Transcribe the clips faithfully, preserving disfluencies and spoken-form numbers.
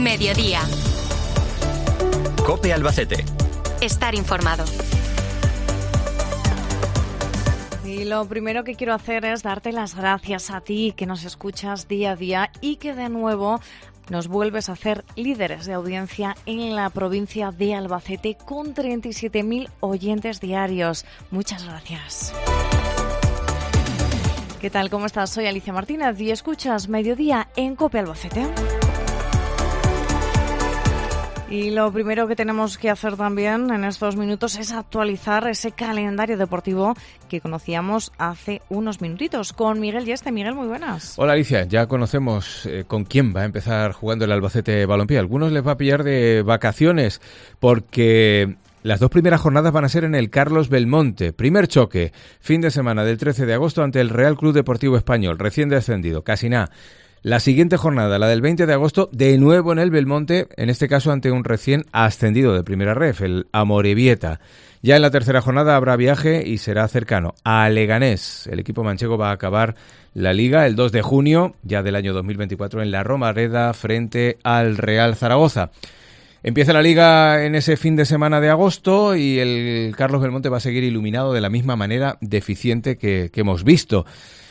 Mediodía. COPE Albacete. Estar informado. Y lo primero que quiero hacer es darte las gracias a ti que nos escuchas día a día y que de nuevo nos vuelves a hacer líderes de audiencia en la provincia de Albacete con treinta y siete mil oyentes diarios. Muchas gracias. ¿Qué tal? ¿Cómo estás? Soy Alicia Martínez y escuchas Mediodía en COPE Albacete. Y lo primero que tenemos que hacer también en estos minutos es actualizar ese calendario deportivo que conocíamos hace unos minutitos con Miguel Yeste. Miguel, muy buenas. Hola Alicia, ya conocemos eh, con quién va a empezar jugando el Albacete Balompié. A algunos les va a pillar de vacaciones porque las dos primeras jornadas van a ser en el Carlos Belmonte. Primer choque, fin de semana del trece de agosto ante el Real Club Deportivo Español, recién descendido, casi nada. La siguiente jornada, la del veinte de agosto, de nuevo en el Belmonte, en este caso ante un recién ascendido de Primera Ref, el Amorebieta. Ya en la tercera jornada habrá viaje y será cercano a Leganés. El equipo manchego va a acabar la Liga el dos de junio, ya del año dos mil veinticuatro, en la Romareda frente al Real Zaragoza. Empieza la Liga en ese fin de semana de agosto y el Carlos Belmonte va a seguir iluminado de la misma manera deficiente que, que hemos visto.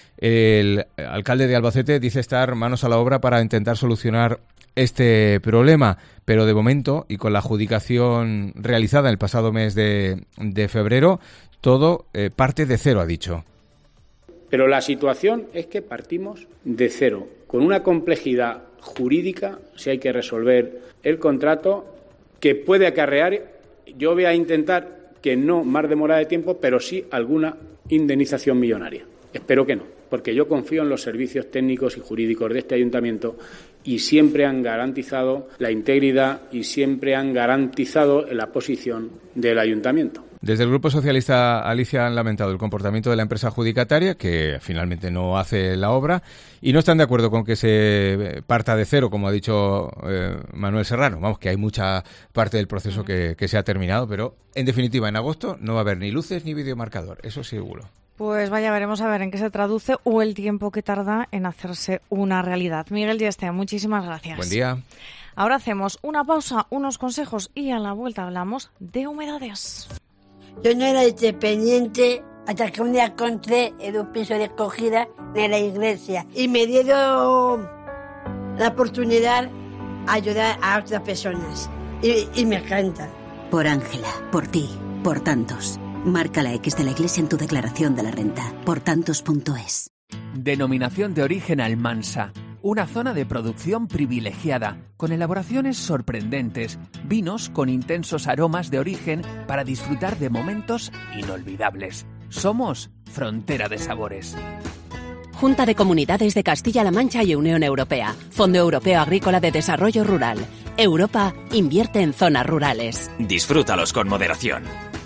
El alcalde de Albacete dice estar manos a la obra para intentar solucionar este problema, pero de momento, y con la adjudicación realizada el pasado mes de, de febrero, todo eh, parte de cero, ha dicho. Pero la situación es que partimos de cero, con una complejidad jurídica, si hay que resolver el contrato, que puede acarrear, yo voy a intentar que no más demora de tiempo, pero sí alguna indemnización millonaria. Espero que no, porque yo confío en los servicios técnicos y jurídicos de este ayuntamiento y siempre han garantizado la integridad y siempre han garantizado la posición del ayuntamiento. Desde el Grupo Socialista, Alicia, han lamentado el comportamiento de la empresa adjudicataria, que finalmente no hace la obra, y no están de acuerdo con que se parta de cero, como ha dicho eh, Manuel Serrano. Vamos, que hay mucha parte del proceso que, que se ha terminado, pero en definitiva, en agosto no va a haber ni luces ni videomarcador, eso seguro. Pues vaya, veremos a ver en qué se traduce o el tiempo que tarda en hacerse una realidad. Miguel Yeste, muchísimas gracias. Buen día. Ahora hacemos una pausa, unos consejos y a la vuelta hablamos de humedades. Yo no era independiente hasta que un día encontré en un piso de acogida en la iglesia y me dieron la oportunidad de ayudar a otras personas y, y me encanta. Por Ángela, por ti, por tantos. Marca la X de la Iglesia en tu declaración de la renta. Por tantos punto es. Denominación de origen Almansa. Una zona de producción privilegiada, con elaboraciones sorprendentes, vinos con intensos aromas de origen para disfrutar de momentos inolvidables. Somos Frontera de Sabores. Junta de Comunidades de Castilla-La Mancha y Unión Europea. Fondo Europeo Agrícola de Desarrollo Rural. Europa invierte en zonas rurales. Disfrútalos con moderación.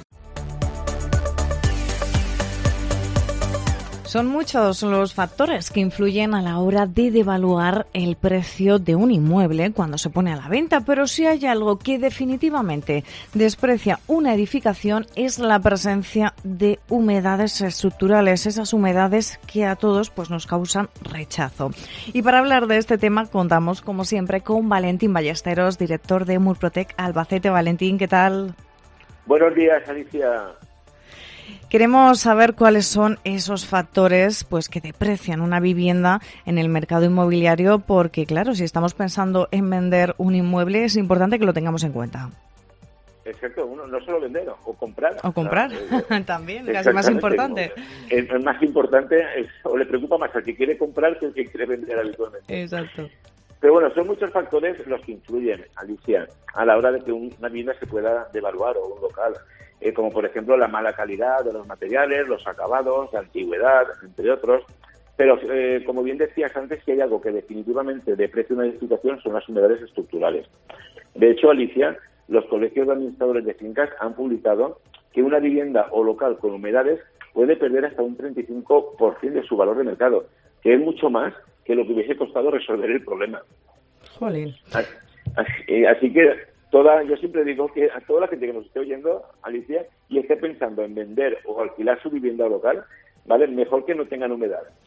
Son muchos los factores que influyen a la hora de devaluar el precio de un inmueble cuando se pone a la venta, pero si hay algo que definitivamente desprecia una edificación es la presencia de humedades estructurales, esas humedades que a todos pues nos causan rechazo. Y para hablar de este tema contamos como siempre con Valentín Ballesteros, director de Murprotec Albacete. Valentín, ¿qué tal? Buenos días, Alicia. Queremos saber cuáles son esos factores pues que deprecian una vivienda en el mercado inmobiliario, porque claro, si estamos pensando en vender un inmueble es importante que lo tengamos en cuenta. Exacto, uno no solo vender, o comprar. O comprar, ¿no? También, casi más importante. Es, es más importante, es, o le preocupa más al que quiere comprar que al que quiere vender habitualmente. Exacto. Pero bueno, son muchos factores los que influyen, Alicia, a la hora de que una vivienda se pueda devaluar o un local. Eh, como por ejemplo la mala calidad de los materiales, los acabados, la antigüedad, entre otros. Pero eh, como bien decías antes, si hay algo que definitivamente deprecia una edificación son las humedades estructurales. De hecho, Alicia, los colegios de administradores de fincas han publicado que una vivienda o local con humedades puede perder hasta un treinta y cinco por ciento de su valor de mercado, que es mucho más que lo que hubiese costado resolver el problema. Jolín. Así, así que toda, yo siempre digo que a toda la gente que nos esté oyendo, Alicia, y esté pensando en vender o alquilar su vivienda local, ¿vale? Mejor que no tengan humedad.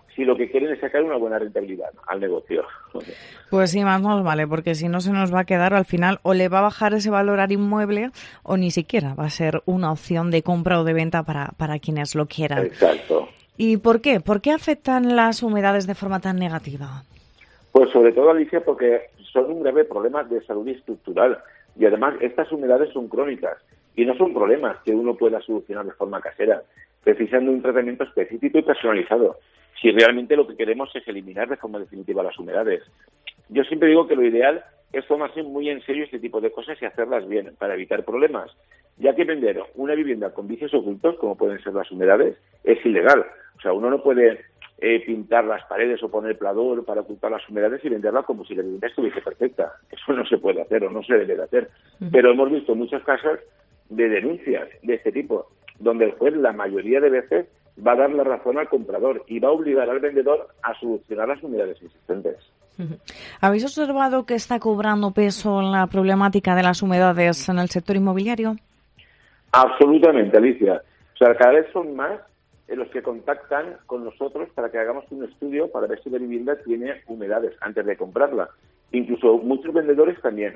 si lo que quieren es sacar una buena rentabilidad al negocio. Pues sí, más nos vale, porque si no se nos va a quedar al final o le va a bajar ese valor al inmueble o ni siquiera va a ser una opción de compra o de venta para, para quienes lo quieran. Exacto. ¿Y por qué? ¿Por qué afectan las humedades de forma tan negativa? Pues sobre todo, Alicia, porque son un grave problema de salud estructural y además estas humedades son crónicas y no son problemas que uno pueda solucionar de forma casera, precisando un tratamiento específico y personalizado, si realmente lo que queremos es eliminar de forma definitiva las humedades. Yo siempre digo que lo ideal es tomarse muy en serio este tipo de cosas y hacerlas bien para evitar problemas, ya que vender una vivienda con vicios ocultos, como pueden ser las humedades, es ilegal. O sea, uno no puede eh, pintar las paredes o poner plador para ocultar las humedades y venderla como si la vivienda estuviese perfecta. Eso no se puede hacer o no se debe de hacer. Uh-huh. Pero hemos visto muchos casos de denuncias de este tipo, donde el juez la mayoría de veces va a dar la razón al comprador y va a obligar al vendedor a solucionar las humedades existentes. ¿Habéis observado que está cobrando peso la problemática de las humedades en el sector inmobiliario? Absolutamente, Alicia. O sea, cada vez son más los que contactan con nosotros para que hagamos un estudio para ver si la vivienda tiene humedades antes de comprarla. Incluso muchos vendedores también.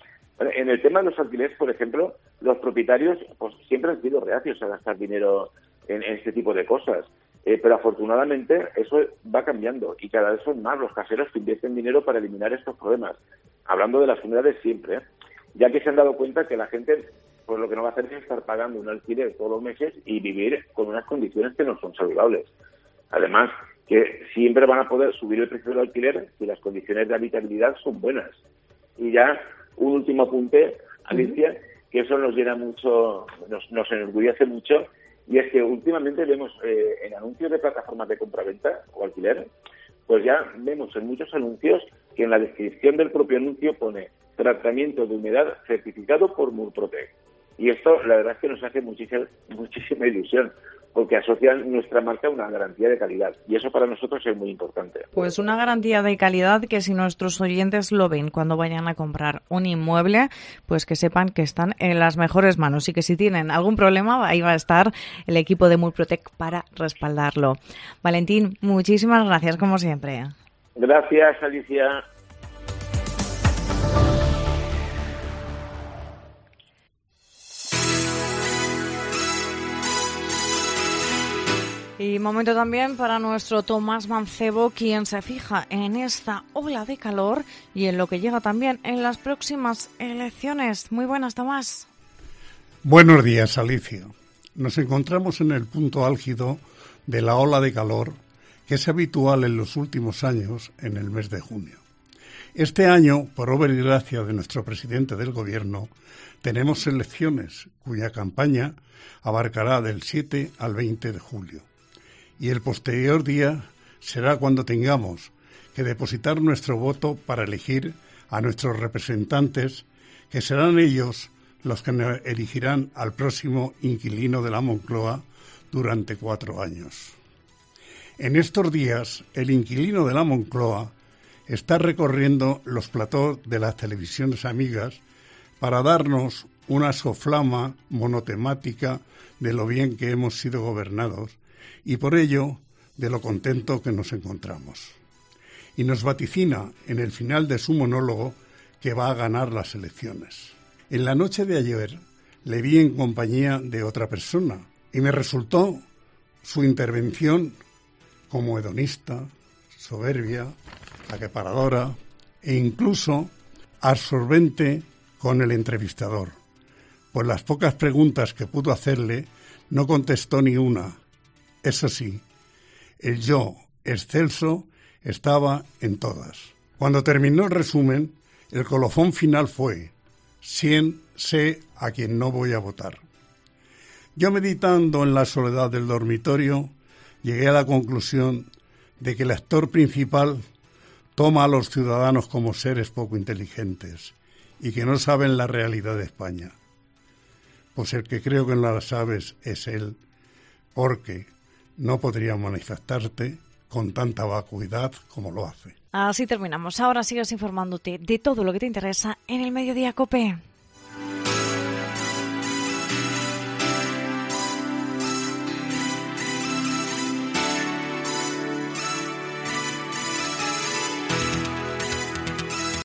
En el tema de los alquileres, por ejemplo, los propietarios pues siempre han sido reacios a gastar dinero en, en este tipo de cosas. Eh, pero afortunadamente eso va cambiando y cada vez son más los caseros que invierten dinero para eliminar estos problemas. Hablando de las humedades siempre, ¿eh? Ya que se han dado cuenta que la gente pues lo que no va a hacer es estar pagando un alquiler todos los meses y vivir con unas condiciones que no son saludables. Además, que siempre van a poder subir el precio del alquiler si las condiciones de habitabilidad son buenas. Y ya un último apunte, Alicia, uh-huh. que eso nos llena mucho, nos, nos enorgullece mucho, y es que últimamente vemos eh, en anuncios de plataformas de compraventa o alquiler, pues ya vemos en muchos anuncios que en la descripción del propio anuncio pone tratamiento de humedad certificado por Murprotec. Y esto la verdad es que nos hace muchísima, muchísima ilusión, porque asocian nuestra marca a una garantía de calidad. Y eso para nosotros es muy importante. Pues una garantía de calidad que si nuestros oyentes lo ven cuando vayan a comprar un inmueble, pues que sepan que están en las mejores manos y que si tienen algún problema, ahí va a estar el equipo de Murprotec para respaldarlo. Valentín, muchísimas gracias como siempre. Gracias, Alicia. Y momento también para nuestro Tomás Mancebo, quien se fija en esta ola de calor y en lo que llega también en las próximas elecciones. Muy buenas, Tomás. Buenos días, Alicia. Nos encontramos en el punto álgido de la ola de calor que es habitual en los últimos años en el mes de junio. Este año, por obra y gracia de nuestro presidente del Gobierno, tenemos elecciones cuya campaña abarcará del siete al veinte de julio. Y el posterior día será cuando tengamos que depositar nuestro voto para elegir a nuestros representantes, que serán ellos los que elegirán al próximo inquilino de la Moncloa durante cuatro años. En estos días, el inquilino de la Moncloa está recorriendo los platós de las televisiones amigas para darnos una soflama monotemática de lo bien que hemos sido gobernados y por ello de lo contento que nos encontramos. Y nos vaticina en el final de su monólogo que va a ganar las elecciones. En la noche de ayer le vi en compañía de otra persona y me resultó su intervención como hedonista, soberbia, acaparadora e incluso absorbente con el entrevistador. Pues las pocas preguntas que pudo hacerle no contestó ni una. Eso sí, el yo excelso estaba en todas. Cuando terminó el resumen, el colofón final fue: «Cien sé a quien no voy a votar». Yo, meditando en la soledad del dormitorio, llegué a la conclusión de que el actor principal toma a los ciudadanos como seres poco inteligentes y que no saben la realidad de España. Pues el que creo que no la sabes es él, porque no podría manifestarte con tanta vacuidad como lo hace. Así terminamos. Ahora sigues informándote de todo lo que te interesa en el Mediodía COPE.